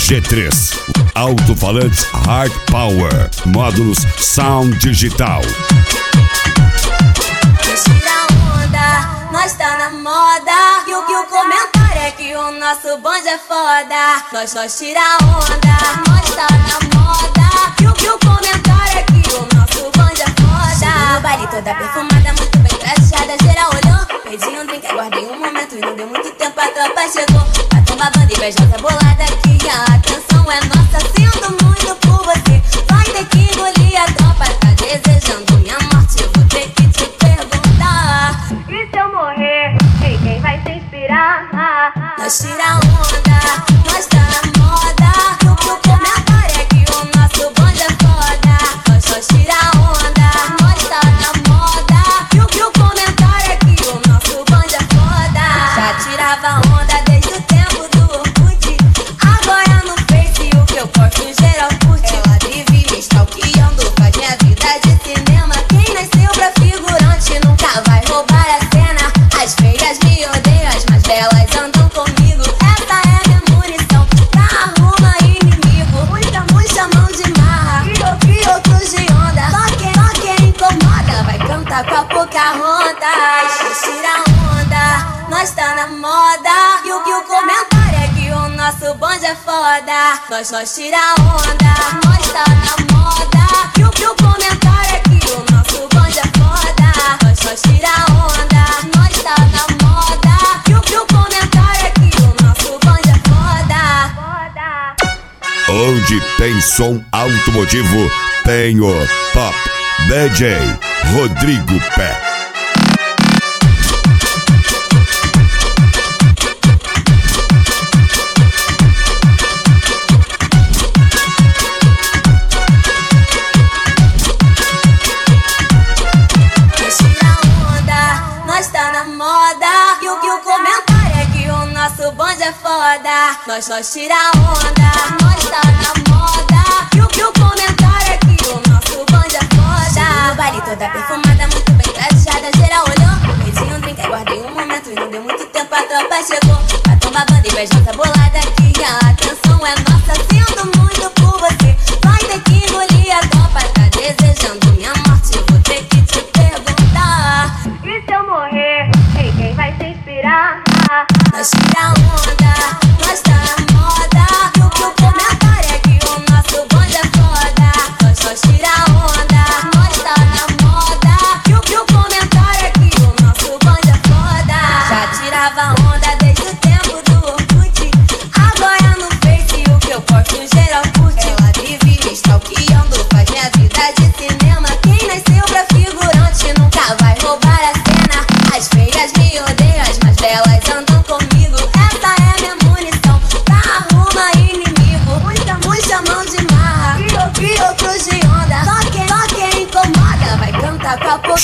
G3, alto-falantes Hard Power, módulos Sound Digital. Tira onda, nós tá na moda. E o comentário é que o nosso bonde é foda. Nós tira onda, nós tá na moda. E o comentário é que o nosso bonde é foda. No baile toda perfumada, muito bem trajada, geral olhou. Pedi um drink, aguardei um momento e não deu muito tempo, a tropa chegou. Pra tomar banda e beijar essa bolada aqui. A atenção é nossa, sinto muito por você. Vai ter que engolir, a tropa tá desejando minha morte. Vou ter que te perguntar, e se eu morrer, quem vai se inspirar? Nós tira onda, nós tá na moda. O comentário é que o nosso bonde é foda. Nós tira onda, nós tá na moda. E o comentário é que o nosso bonde é foda. Já tirava onda desde o tempo do Orkut. Agora no Face o que eu posto geral curte. Ela vive me stalkeando, faz minha vida de cinema. Quem nasceu pra figurante nunca vai roubar a cena. As feias me odeiam, as mais belas andam comigo. Essa é minha munição pra arruma inimigo. Muita mão de marra e outros de onda. Só quem incomoda vai cantar com a Pocahontas. Tira onda, nós tá na moda. E o comentário é que o nosso bonde é foda. Nós tira onda, nós tá na moda. E o comentário é que o nosso bonde é foda. Nós tira onda, nós tá na moda. E o comentário é que o nosso bonde é foda. Onde tem som automotivo, tem o Top DJ Rodrigo Pé. Bonde é foda, nós tira onda, nós tá na moda. E o comentário é que o nosso bonde é foda. No baile toda perfumada, muito bem trajada, geral olhou. Pedi um drink, aguardei um momento e não deu muito tempo, a tropa chegou. Pra tomar banda e beijar essa bolada aqui. A atenção é nossa, sinto muito por você. Vai ter que engolir, a tropa tá desejando minha morte. Vou ter que te perguntar, e se eu morrer, quem vai se inspirar? Nós tira onda, nós tá na moda. E o comentário é que o nosso bonde é foda. Nós tira onda, nós tá na moda. E o comentário é que o nosso bonde é foda. Já tirava onda desde o tempo do Orkut. Agora no Face o que eu posto geral curte. Ela vive me stalkeando, faz minha vida de cinema. Quem nasceu pra figurante nunca vai roubar a cena. As feias me odeiam, as mais belas andam comigo. Essa é minha munição pra arruma inimigo. Muita mão de marra e outros de onda. Só quem incomoda vai cantar com a Pocahontas.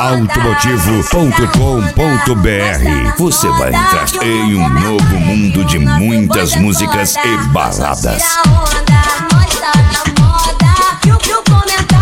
Showautomotivo.com.br. Você vai entrar em um novo mundo de muitas músicas e baladas. Nós tá na moda, e o comentário